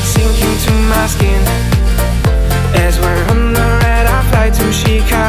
sinking to my skin. As we're on the red eye flight to Chicago.